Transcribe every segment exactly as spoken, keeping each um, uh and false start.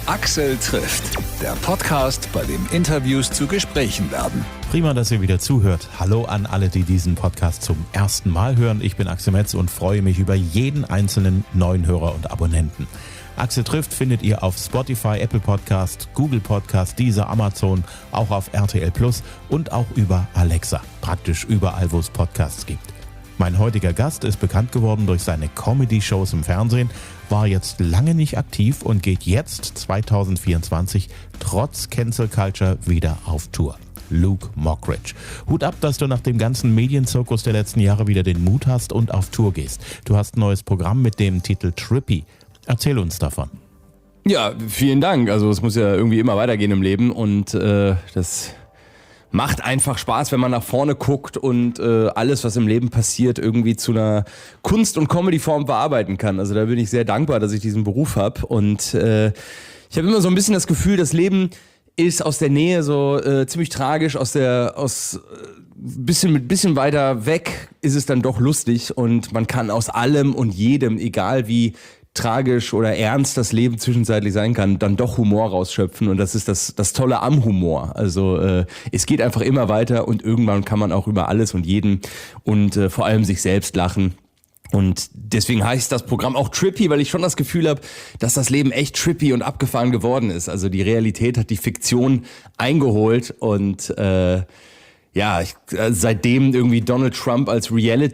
Axel trifft, der Podcast, bei dem Interviews zu Gesprächen werden. Prima, dass ihr wieder zuhört. Hallo an alle, die diesen Podcast zum ersten Mal hören. Ich bin Axel Metz und freue mich über jeden einzelnen neuen Hörer und Abonnenten. Axel trifft findet ihr auf Spotify, Apple Podcast, Google Podcast, Deezer, Amazon, auch auf R T L Plus und auch über Alexa. Praktisch überall, wo es Podcasts gibt. Mein heutiger Gast ist bekannt geworden durch seine Comedy-Shows im Fernsehen, war jetzt lange nicht aktiv und geht jetzt zwanzig vierundzwanzig trotz Cancel Culture wieder auf Tour. Luke Mockridge. Hut ab, dass du nach dem ganzen Medienzirkus der letzten Jahre wieder den Mut hast und auf Tour gehst. Du hast ein neues Programm mit dem Titel Trippy. Erzähl uns davon. Ja, vielen Dank. Also es muss ja irgendwie immer weitergehen im Leben und äh, das macht einfach Spaß, wenn man nach vorne guckt und äh, alles, was im Leben passiert, irgendwie zu einer Kunst- und Comedy-Form bearbeiten kann. Also da bin ich sehr dankbar, dass ich diesen Beruf habe und äh, ich habe immer so ein bisschen das Gefühl, das Leben ist aus der Nähe so äh, ziemlich tragisch, aus der aus äh, bisschen mit bisschen weiter weg ist es dann doch lustig und man kann aus allem und jedem, egal wie tragisch oder ernst das Leben zwischenzeitlich sein kann, dann doch Humor rausschöpfen und das ist das das Tolle am Humor. Also äh, es geht einfach immer weiter und irgendwann kann man auch über alles und jeden und äh, vor allem sich selbst lachen. Und deswegen heißt das Programm auch Trippy, weil ich schon das Gefühl habe, dass das Leben echt trippy und abgefahren geworden ist. Also die Realität hat die Fiktion eingeholt und äh, ja, ich, äh, seitdem irgendwie Donald Trump als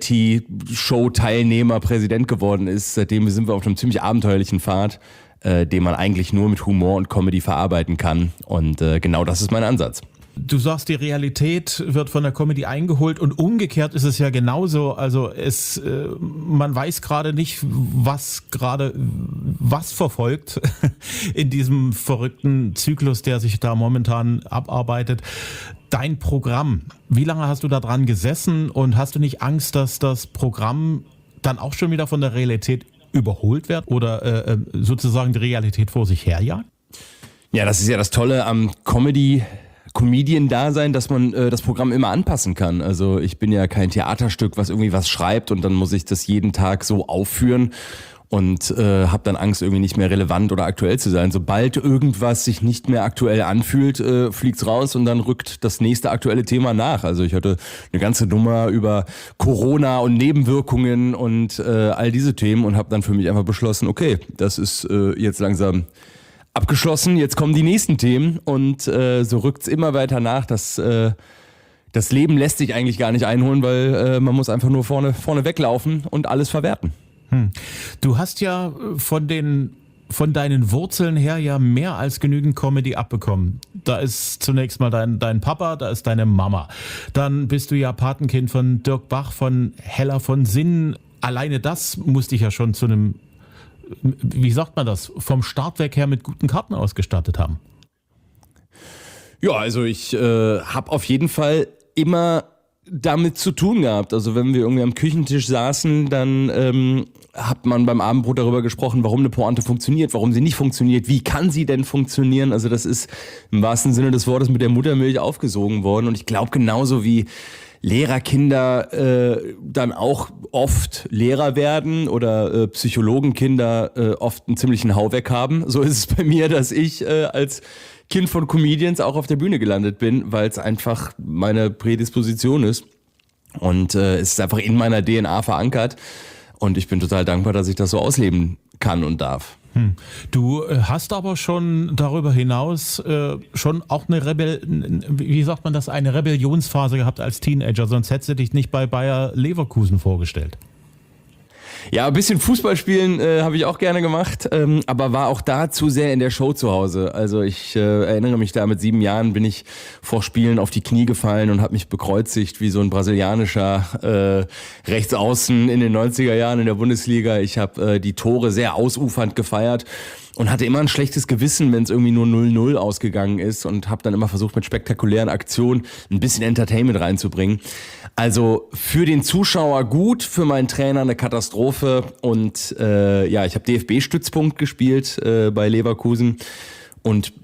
Reality-Show-Teilnehmer Präsident geworden ist, seitdem sind wir auf einem ziemlich abenteuerlichen Pfad, äh, den man eigentlich nur mit Humor und Comedy verarbeiten kann. Und äh, genau das ist mein Ansatz. Du sagst, die Realität wird von der Comedy eingeholt und umgekehrt ist es ja genauso. Also es, äh, man weiß gerade nicht, was gerade was verfolgt in diesem verrückten Zyklus, der sich da momentan abarbeitet. Dein Programm, wie lange hast du da dran gesessen und hast du nicht Angst, dass das Programm dann auch schon wieder von der Realität überholt wird oder äh, sozusagen die Realität vor sich herjagt? Ja, das ist ja das Tolle am Comedy Comedian-Dasein, dass man äh, das Programm immer anpassen kann. Also ich bin ja kein Theaterstück, was irgendwie was schreibt und dann muss ich das jeden Tag so aufführen und äh, habe dann Angst, irgendwie nicht mehr relevant oder aktuell zu sein. Sobald irgendwas sich nicht mehr aktuell anfühlt, äh, fliegt's raus und dann rückt das nächste aktuelle Thema nach. Also ich hatte eine ganze Nummer über Corona und Nebenwirkungen und äh, all diese Themen und habe dann für mich einfach beschlossen, okay, das ist äh, jetzt langsam abgeschlossen, jetzt kommen die nächsten Themen und äh, so rückt's immer weiter nach. Das, äh, das Leben lässt sich eigentlich gar nicht einholen, weil äh, man muss einfach nur vorne, vorne weglaufen und alles verwerten. Hm. Du hast ja von den von deinen Wurzeln her ja mehr als genügend Comedy abbekommen. Da ist zunächst mal dein, dein Papa, da ist deine Mama. Dann bist du ja Patenkind von Dirk Bach, von Hella von Sinnen. Alleine das musste ich ja schon zu einem, wie sagt man das, vom Start weg her mit guten Karten ausgestattet haben. Ja, also ich äh, habe auf jeden Fall immer damit zu tun gehabt. Also wenn wir irgendwie am Küchentisch saßen, dann ähm, hat man beim Abendbrot darüber gesprochen, warum eine Pointe funktioniert, warum sie nicht funktioniert, wie kann sie denn funktionieren. Also das ist im wahrsten Sinne des Wortes mit der Muttermilch aufgesogen worden und ich glaube genauso wie Lehrerkinder äh, dann auch oft Lehrer werden oder äh, Psychologenkinder äh, oft einen ziemlichen Hau weg haben. So ist es bei mir, dass ich äh, als Kind von Comedians auch auf der Bühne gelandet bin, weil es einfach meine Prädisposition ist. Und äh, es ist einfach in meiner D N A verankert. Und ich bin total dankbar, dass ich das so ausleben kann und darf. Hm. Du hast aber schon darüber hinaus äh, schon auch eine Rebell, wie sagt man das, eine Rebellionsphase gehabt als Teenager, sonst hättest du dich nicht bei Bayer Leverkusen vorgestellt. Ja, ein bisschen Fußball spielen äh, habe ich auch gerne gemacht, ähm, aber war auch da zu sehr in der Show zu Hause. Also ich äh, erinnere mich da, mit sieben Jahren bin ich vor Spielen auf die Knie gefallen und habe mich bekreuzigt wie so ein brasilianischer äh, Rechtsaußen in den neunziger Jahren in der Bundesliga. Ich habe äh, die Tore sehr ausufernd gefeiert und hatte immer ein schlechtes Gewissen, wenn es irgendwie nur null null ausgegangen ist und habe dann immer versucht, mit spektakulären Aktionen ein bisschen Entertainment reinzubringen. Also für den Zuschauer gut, für meinen Trainer eine Katastrophe und äh, ja, ich habe D F B-Stützpunkt gespielt äh, bei Leverkusen und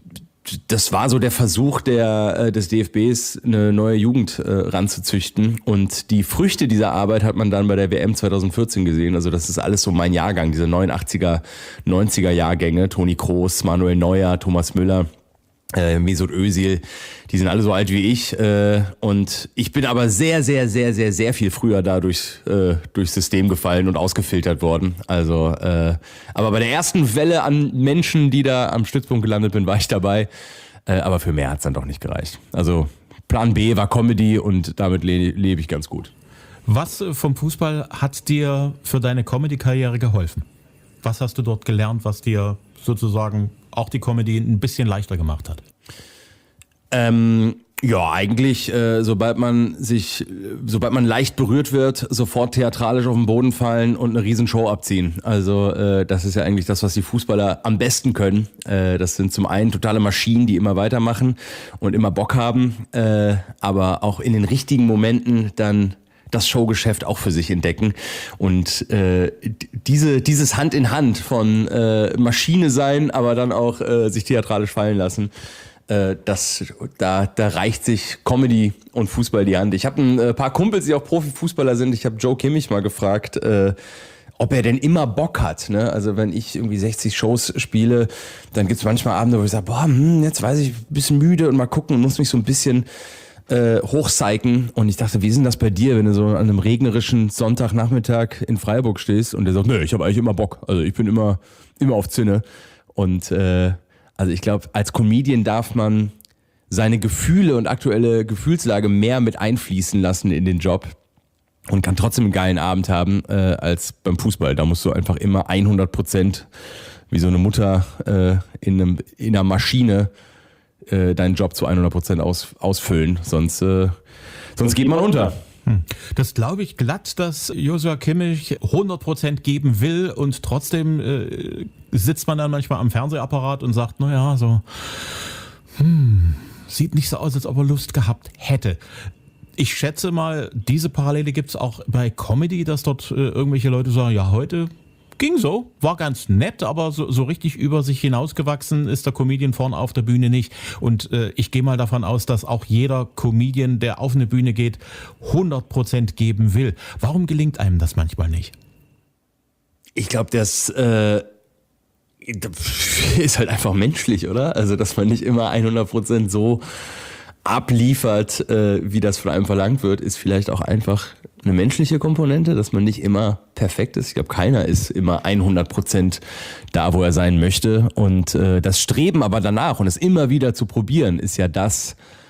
das war so der Versuch der, äh, des D F Bs, eine neue Jugend äh, ranzuzüchten. Und die Früchte dieser Arbeit hat man dann bei der W M zwanzig vierzehn gesehen. Also das ist alles so mein Jahrgang, diese neunundachtziger, neunziger Jahrgänge. Toni Kroos, Manuel Neuer, Thomas Müller, äh, Mesut Özil. Die sind alle so alt wie ich. Äh, und ich bin aber sehr, sehr, sehr, sehr, sehr viel früher da durchs, äh, durchs System gefallen und ausgefiltert worden. Also, äh, aber bei der ersten Welle an Menschen, die da am Stützpunkt gelandet bin, war ich dabei. Äh, aber für mehr hat's dann doch nicht gereicht. Also Plan B war Comedy und damit le- lebe ich ganz gut. Was vom Fußball hat dir für deine Comedy-Karriere geholfen? Was hast du dort gelernt, was dir sozusagen auch die Comedy ein bisschen leichter gemacht hat? Ähm, ja, eigentlich, äh, sobald man sich, sobald man leicht berührt wird, sofort theatralisch auf den Boden fallen und eine Riesenshow abziehen. Also äh, das ist ja eigentlich das, was die Fußballer am besten können. Äh, das sind zum einen totale Maschinen, die immer weitermachen und immer Bock haben, äh, aber auch in den richtigen Momenten dann das Showgeschäft auch für sich entdecken. Und äh, diese dieses Hand in Hand von äh, Maschine sein, aber dann auch äh, sich theatralisch fallen lassen, äh, das da da reicht sich Comedy und Fußball die Hand. Ich habe ein äh, paar Kumpels, die auch Profifußballer sind. Ich habe Joe Kimmich mal gefragt, äh, ob er denn immer Bock hat. Ne? Also wenn ich irgendwie sechzig Shows spiele, dann gibt's manchmal Abende, wo ich sage, boah, hm, jetzt weiß ich, ein bisschen müde und mal gucken und muss mich so ein bisschen Äh, hochpsychen. Und ich dachte, wie ist denn das bei dir, wenn du so an einem regnerischen Sonntagnachmittag in Freiburg stehst und der sagt, nee, ich habe eigentlich immer Bock. Also ich bin immer immer auf Zinne. Und äh, also ich glaube, als Comedian darf man seine Gefühle und aktuelle Gefühlslage mehr mit einfließen lassen in den Job und kann trotzdem einen geilen Abend haben äh, als beim Fußball. Da musst du einfach immer hundert Prozent wie so eine Mutter äh, in, einem, in einer Maschine deinen Job zu hundert Prozent aus, ausfüllen, sonst, äh, sonst geht man unter. Das glaube ich glatt, dass Joshua Kimmich hundert Prozent geben will und trotzdem äh, sitzt man dann manchmal am Fernsehapparat und sagt, naja, so hm, sieht nicht so aus, als ob er Lust gehabt hätte. Ich schätze mal, diese Parallele gibt es auch bei Comedy, dass dort äh, irgendwelche Leute sagen, ja, heute ging so, war ganz nett, aber so, so richtig über sich hinausgewachsen ist der Comedian vorne auf der Bühne nicht. Und äh, ich gehe mal davon aus, dass auch jeder Comedian, der auf eine Bühne geht, hundert Prozent geben will. Warum gelingt einem das manchmal nicht? Ich glaube, das äh, ist halt einfach menschlich, oder? Also, dass man nicht immer hundert Prozent so abliefert, äh, wie das von einem verlangt wird, ist vielleicht auch einfach eine menschliche Komponente, dass man nicht immer perfekt ist. Ich glaube, keiner ist immer hundert Prozent da, wo er sein möchte. Und äh, das Streben aber danach und es immer wieder zu probieren, ist ja das,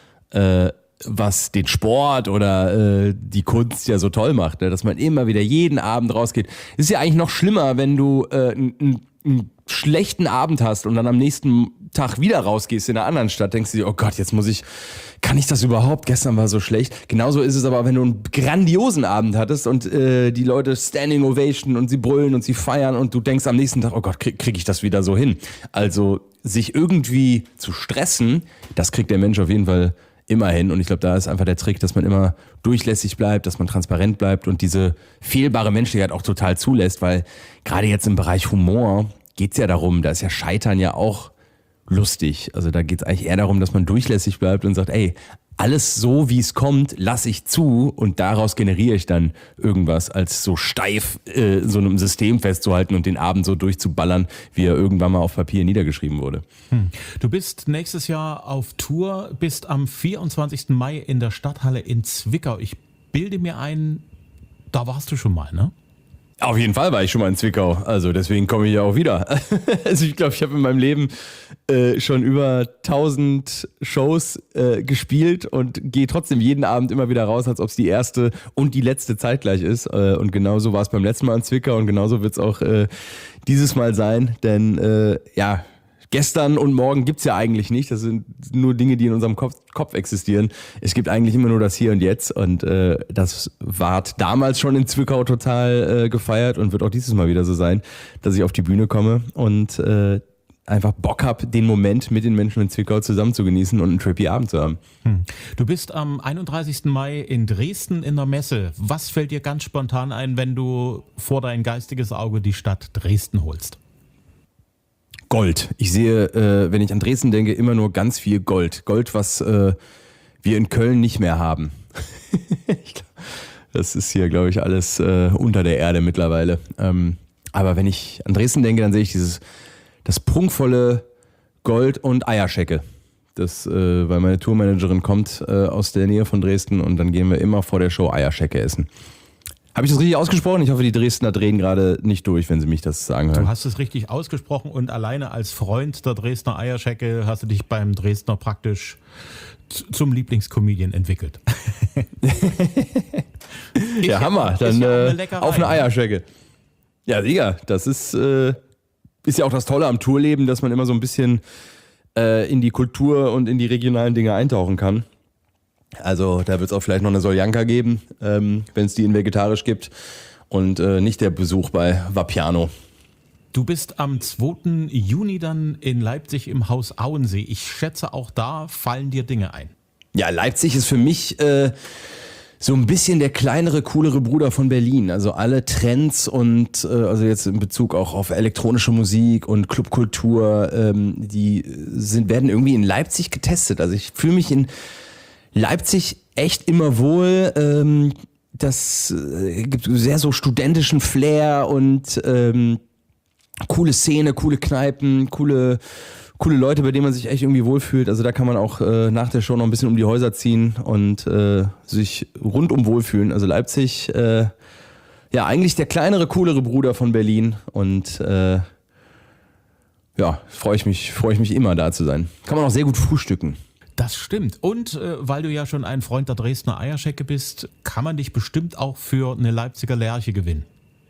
äh, was den Sport oder äh, die Kunst ja so toll macht, ne? Dass man immer wieder jeden Abend rausgeht. Ist ja eigentlich noch schlimmer, wenn du äh, einen schlechten Abend hast und dann am nächsten Tag wieder rausgehst in einer anderen Stadt, denkst du dir, oh Gott, jetzt muss ich, kann ich das überhaupt? Gestern war so schlecht. Genauso ist es aber, wenn du einen grandiosen Abend hattest und äh, die Leute Standing Ovation und sie brüllen und sie feiern und du denkst am nächsten Tag, oh Gott, krieg, krieg ich das wieder so hin? Also sich irgendwie zu stressen, das kriegt der Mensch auf jeden Fall immer hin. Und ich glaube, da ist einfach der Trick, dass man immer durchlässig bleibt, dass man transparent bleibt und diese fehlbare Menschlichkeit auch total zulässt, weil gerade jetzt im Bereich Humor geht's ja darum, da ist ja Scheitern ja auch lustig. Also da geht's eigentlich eher darum, dass man durchlässig bleibt und sagt, ey, alles so, wie es kommt, lasse ich zu und daraus generiere ich dann irgendwas, als so steif äh, so einem System festzuhalten und den Abend so durchzuballern, wie er irgendwann mal auf Papier niedergeschrieben wurde. Hm. Du bist nächstes Jahr auf Tour, bist am vierundzwanzigsten Mai in der Stadthalle in Zwickau. Ich bilde mir ein, da warst du schon mal, ne? Auf jeden Fall war ich schon mal in Zwickau, also deswegen komme ich ja auch wieder. Also ich glaube, ich habe in meinem Leben äh, schon über tausend Shows äh, gespielt und gehe trotzdem jeden Abend immer wieder raus, als ob es die erste und die letzte zeitgleich ist. Äh, und genauso war es beim letzten Mal in Zwickau und genauso wird es auch äh, dieses Mal sein, denn äh, ja, gestern und morgen gibt's ja eigentlich nicht. Das sind nur Dinge, die in unserem Kopf, Kopf existieren. Es gibt eigentlich immer nur das Hier und Jetzt. Und äh, das ward damals schon in Zwickau total äh, gefeiert und wird auch dieses Mal wieder so sein, dass ich auf die Bühne komme und äh, einfach Bock hab, den Moment mit den Menschen in Zwickau zusammen zu genießen und einen trippy Abend zu haben. Hm. Du bist am einunddreißigsten Mai in Dresden in der Messe. Was fällt dir ganz spontan ein, wenn du vor dein geistiges Auge die Stadt Dresden holst? Gold. Ich sehe, äh, wenn ich an Dresden denke, immer nur ganz viel Gold. Gold, was äh, wir in Köln nicht mehr haben. ich glaub, das ist hier, glaube ich, alles äh, unter der Erde mittlerweile. Ähm, aber wenn ich an Dresden denke, dann sehe ich dieses das prunkvolle Gold und Eierschecke. Das, äh, weil meine Tourmanagerin kommt äh, aus der Nähe von Dresden und dann gehen wir immer vor der Show Eierschecke essen. Habe ich das richtig ausgesprochen? Ich hoffe, die Dresdner drehen gerade nicht durch, wenn sie mich das sagen hören. Du hast es richtig ausgesprochen und alleine als Freund der Dresdner Eierschecke hast du dich beim Dresdner praktisch z- zum Lieblingscomedian entwickelt. Ja, Hammer. Ja, Dann ja äh, eine auf eine Eierschecke. Ja, Digga, das ist, äh, ist ja auch das Tolle am Tourleben, dass man immer so ein bisschen äh, in die Kultur und in die regionalen Dinge eintauchen kann. Also da wird es auch vielleicht noch eine Soljanka geben, ähm, wenn es die in vegetarisch gibt und äh, nicht der Besuch bei Vapiano. Du bist am zweiten Juni dann in Leipzig im Haus Auensee. Ich schätze, auch da fallen dir Dinge ein. Ja, Leipzig ist für mich äh, so ein bisschen der kleinere, coolere Bruder von Berlin. Also alle Trends und äh, also jetzt in Bezug auch auf elektronische Musik und Clubkultur, ähm, die sind, werden irgendwie in Leipzig getestet. Also ich fühle mich in Leipzig echt immer wohl. Ähm, das äh, gibt sehr so studentischen Flair und ähm, coole Szene, coole Kneipen, coole coole Leute, bei denen man sich echt irgendwie wohlfühlt. Also da kann man auch äh, nach der Show noch ein bisschen um die Häuser ziehen und äh, sich rundum wohlfühlen. Also Leipzig, äh, ja eigentlich der kleinere, coolere Bruder von Berlin und äh, ja, freue ich mich, freue ich mich immer da zu sein. Kann man auch sehr gut frühstücken. Das stimmt. Und äh, weil du ja schon ein Freund der Dresdner Eierschecke bist, kann man dich bestimmt auch für eine Leipziger Lerche gewinnen.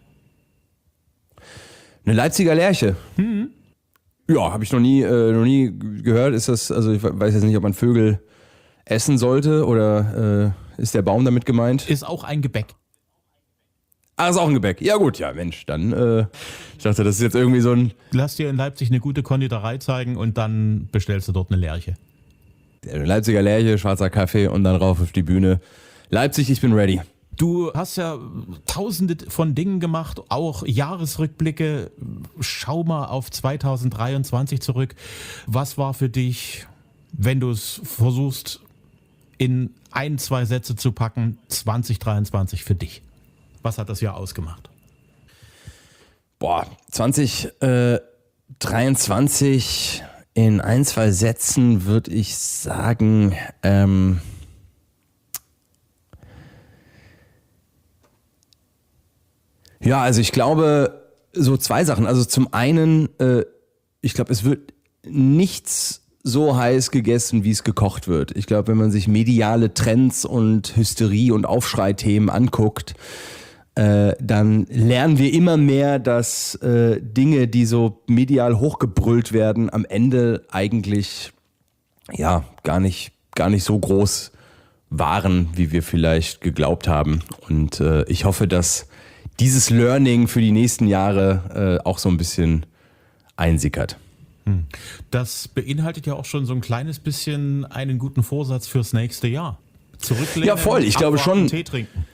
Eine Leipziger Lerche? Mhm. Ja, habe ich noch nie, äh, noch nie gehört. Ist das, also ich weiß jetzt nicht, ob man Vögel essen sollte oder äh, ist der Baum damit gemeint? Ist auch ein Gebäck. Ah, ist auch ein Gebäck. Ja gut, ja Mensch, dann, äh, ich dachte, das ist jetzt irgendwie so ein... Lass dir in Leipzig eine gute Konditorei zeigen und dann bestellst du dort eine Lerche. Leipziger Lerche, schwarzer Kaffee und dann rauf auf die Bühne. Leipzig, ich bin ready. Du hast ja tausende von Dingen gemacht, auch Jahresrückblicke. Schau mal auf zwanzig dreiundzwanzig zurück. Was war für dich, wenn du es versuchst, in ein, zwei Sätze zu packen, zwanzig dreiundzwanzig für dich? Was hat das Jahr ausgemacht? Boah, zwanzig dreiundzwanzig in ein, zwei Sätzen würde ich sagen, ähm, ja, also ich glaube, so zwei Sachen. Also zum einen, äh, ich glaube, es wird nichts so heiß gegessen, wie es gekocht wird. Ich glaube, wenn man sich mediale Trends und Hysterie und Aufschreithemen anguckt, äh, dann lernen wir immer mehr, dass äh, Dinge, die so medial hochgebrüllt werden, am Ende eigentlich ja gar nicht, gar nicht so groß waren, wie wir vielleicht geglaubt haben. Und äh, ich hoffe, dass dieses Learning für die nächsten Jahre äh, auch so ein bisschen einsickert. Das beinhaltet ja auch schon so ein kleines bisschen einen guten Vorsatz fürs nächste Jahr. Zurücklehnen, ja, voll. Ich glaube schon. Tee trinken.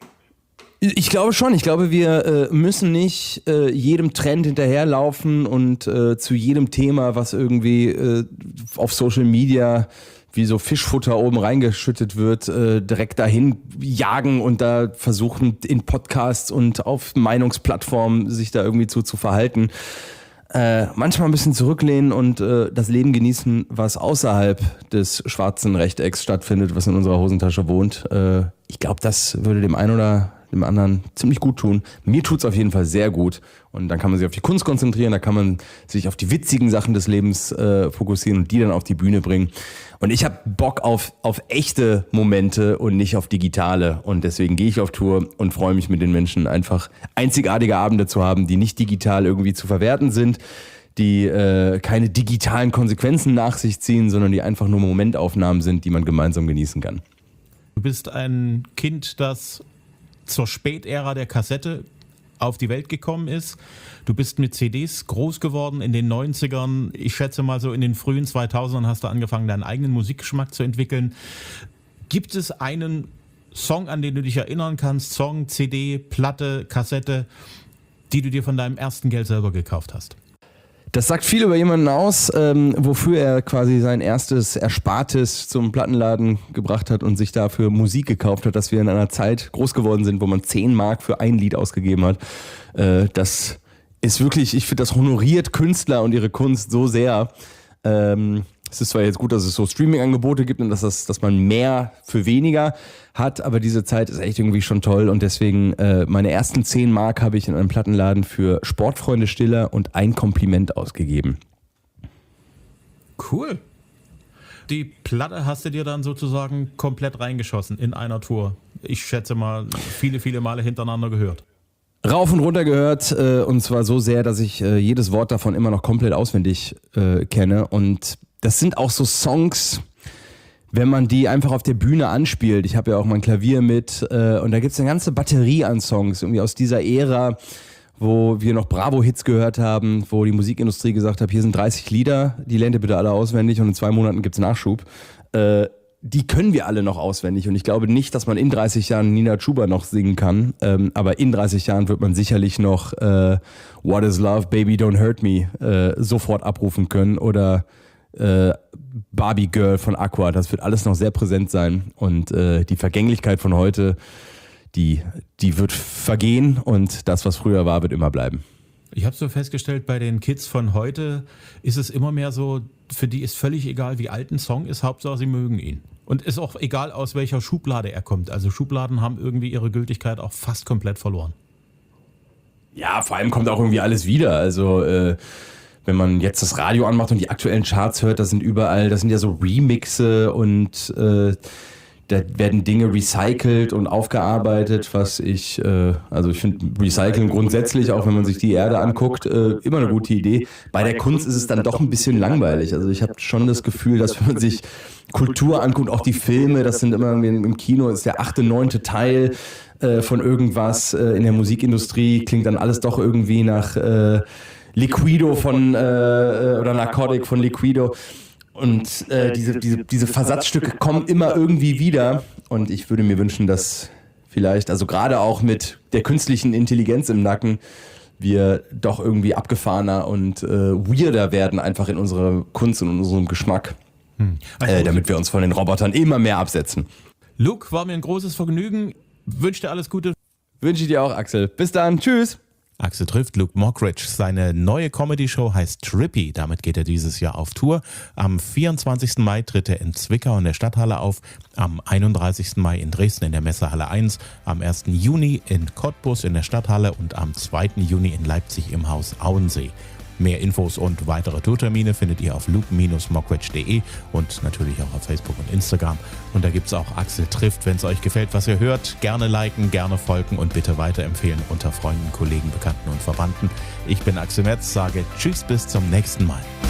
Ich glaube schon. Ich glaube, wir äh, müssen nicht äh, jedem Trend hinterherlaufen und äh, zu jedem Thema, was irgendwie äh, auf Social Media wie so Fischfutter oben reingeschüttet wird, äh, direkt dahin jagen und da versuchen in Podcasts und auf Meinungsplattformen sich da irgendwie zu, zu verhalten. Äh, manchmal ein bisschen zurücklehnen und äh, das Leben genießen, was außerhalb des schwarzen Rechtecks stattfindet, was in unserer Hosentasche wohnt. Äh, ich glaube, das würde dem einen oder dem anderen ziemlich gut tun. Mir tut's auf jeden Fall sehr gut. Und dann kann man sich auf die Kunst konzentrieren, da kann man sich auf die witzigen Sachen des Lebens äh, fokussieren und die dann auf die Bühne bringen. Und ich habe Bock auf, auf echte Momente und nicht auf digitale. Und deswegen gehe ich auf Tour und freue mich mit den Menschen einfach einzigartige Abende zu haben, die nicht digital irgendwie zu verwerten sind, die äh, keine digitalen Konsequenzen nach sich ziehen, sondern die einfach nur Momentaufnahmen sind, die man gemeinsam genießen kann. Du bist ein Kind, das zur Spätära der Kassette auf die Welt gekommen ist. Du bist mit C Ds groß geworden in den neunzigern. Ich schätze mal so in den frühen zweitausendern hast du angefangen, deinen eigenen Musikgeschmack zu entwickeln. Gibt es einen Song, an den du dich erinnern kannst, Song, C D, Platte, Kassette, die du dir von deinem ersten Geld selber gekauft hast? Das sagt viel über jemanden aus, ähm, wofür er quasi sein erstes Erspartes zum Plattenladen gebracht hat und sich dafür Musik gekauft hat, dass wir in einer Zeit groß geworden sind, wo man zehn Mark für ein Lied ausgegeben hat. Äh, das ist wirklich, ich finde, das honoriert Künstler und ihre Kunst so sehr. Ähm, es ist zwar jetzt gut, dass es so Streaming-Angebote gibt und dass, das, dass man mehr für weniger hat, aber diese Zeit ist echt irgendwie schon toll und deswegen äh, meine ersten zehn Mark habe ich in einem Plattenladen für Sportfreunde Stiller und ein Kompliment ausgegeben. Cool. Die Platte hast du dir dann sozusagen komplett reingeschossen in einer Tour. Ich schätze mal, viele, viele Male hintereinander gehört. Rauf und runter gehört äh, und zwar so sehr, dass ich äh, jedes Wort davon immer noch komplett auswendig äh, kenne und das sind auch so Songs, wenn man die einfach auf der Bühne anspielt. Ich habe ja auch mein Klavier mit äh, und da gibt es eine ganze Batterie an Songs, irgendwie aus dieser Ära, wo wir noch Bravo-Hits gehört haben, wo die Musikindustrie gesagt hat, hier sind dreißig Lieder, die lernt ihr bitte alle auswendig und in zwei Monaten gibt es Nachschub. Äh, die können wir alle noch auswendig und ich glaube nicht, dass man in dreißig Jahren Nina Chuba noch singen kann, ähm, aber in dreißig Jahren wird man sicherlich noch äh, What is Love, Baby Don't Hurt Me äh, sofort abrufen können oder Äh, Barbie Girl von Aqua, das wird alles noch sehr präsent sein und äh, die Vergänglichkeit von heute, die, die wird vergehen und das, was früher war, wird immer bleiben. Ich habe so festgestellt, bei den Kids von heute ist es immer mehr so, für die ist völlig egal, wie alt ein Song ist, Hauptsache sie mögen ihn. Und ist auch egal, aus welcher Schublade er kommt. Also Schubladen haben irgendwie ihre Gültigkeit auch fast komplett verloren. Ja, vor allem kommt auch irgendwie alles wieder, also äh, wenn man jetzt das Radio anmacht und die aktuellen Charts hört, das sind überall, das sind ja so Remixe und äh, da werden Dinge recycelt und aufgearbeitet, was ich, äh, also ich finde Recyceln grundsätzlich, auch wenn man sich die Erde anguckt, äh, immer eine gute Idee. Bei der Kunst ist es dann doch ein bisschen langweilig. Also ich habe schon das Gefühl, dass wenn man sich Kultur anguckt, auch die Filme, das sind immer irgendwie im Kino, ist der achte, neunte Teil äh, von irgendwas. Äh, in der Musikindustrie klingt dann alles doch irgendwie nach äh, Liquido von, äh, oder Narcotic von Liquido und äh, diese, diese, diese Versatzstücke kommen immer irgendwie wieder und ich würde mir wünschen, dass vielleicht, also gerade auch mit der künstlichen Intelligenz im Nacken, wir doch irgendwie abgefahrener und äh, weirder werden einfach in unserer Kunst und in unserem Geschmack, hm. also, äh, damit wir uns von den Robotern immer mehr absetzen. Luke, war mir ein großes Vergnügen, wünsche dir alles Gute. Wünsche ich dir auch, Axel. Bis dann, tschüss. Axel trifft Luke Mockridge. Seine neue Comedy-Show heißt Trippy. Damit geht er dieses Jahr auf Tour. Am vierundzwanzigsten Mai tritt er in Zwickau in der Stadthalle auf. Am einunddreißigsten Mai in Dresden in der Messehalle eins. Am ersten Juni in Cottbus in der Stadthalle und am zweiten Juni in Leipzig im Haus Auensee. Mehr Infos und weitere Tourtermine findet ihr auf luke Bindestrich mockridge punkt de und natürlich auch auf Facebook und Instagram. Und da gibt es auch Axel trifft. Wenn es euch gefällt, was ihr hört, gerne liken, gerne folgen und bitte weiterempfehlen unter Freunden, Kollegen, Bekannten und Verwandten. Ich bin Axel Metz, sage Tschüss, bis zum nächsten Mal.